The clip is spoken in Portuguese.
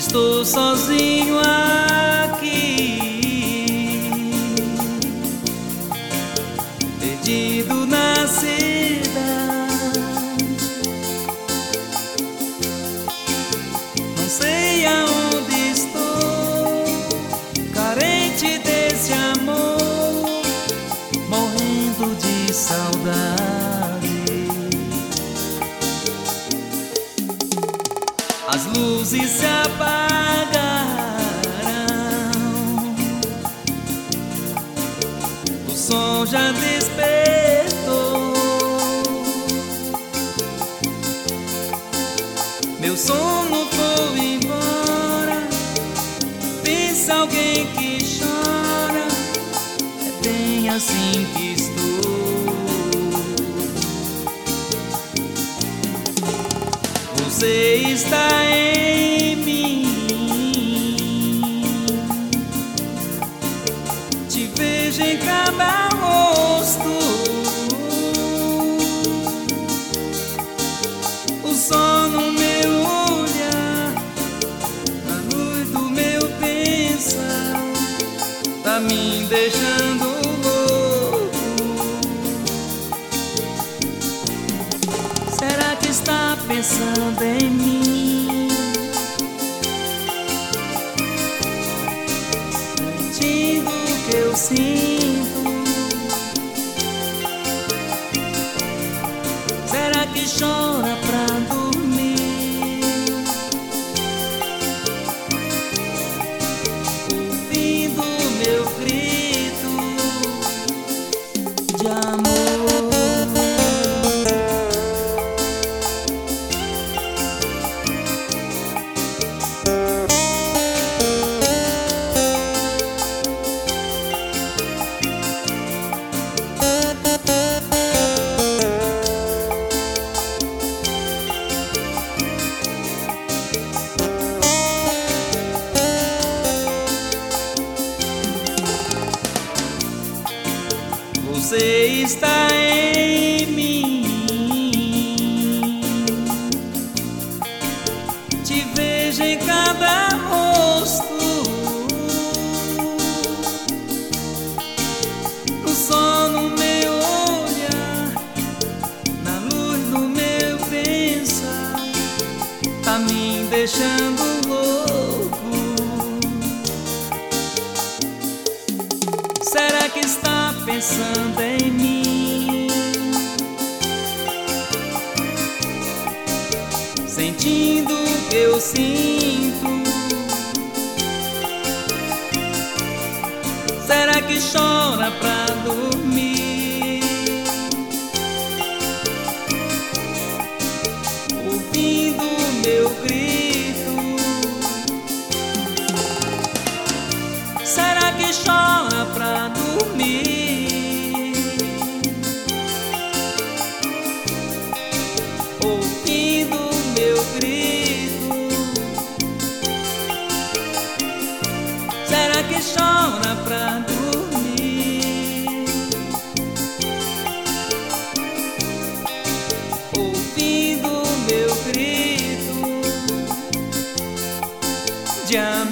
Estou sozinho aqui, perdido na cidade. Não sei aonde estou, carente desse amor, morrendo de saudade. As luzes se apagaram, o som já despertou. Meu sono foi embora, pensa alguém que chora, é bem assim que estou. Você está em mim, te vejo em cada rosto, o sol no meu olhar, na luz do meu pensar, tá me deixando louco. Será que está pensando em mim, sentindo o que eu sinto? Será que chora pra dormir, ouvindo meu grito de amor? Você está em mim, te vejo em cada rosto, no sol no meu olhar, na luz do meu pensar, tá me deixando louco. Será que está pensando em mim, sentindo o que eu sinto? Será que chora pra dormir, ouvindo meu grito? Será que chora pra dormir, ouvindo meu grito? Será que chora pra dormir, ouvindo meu grito de amor?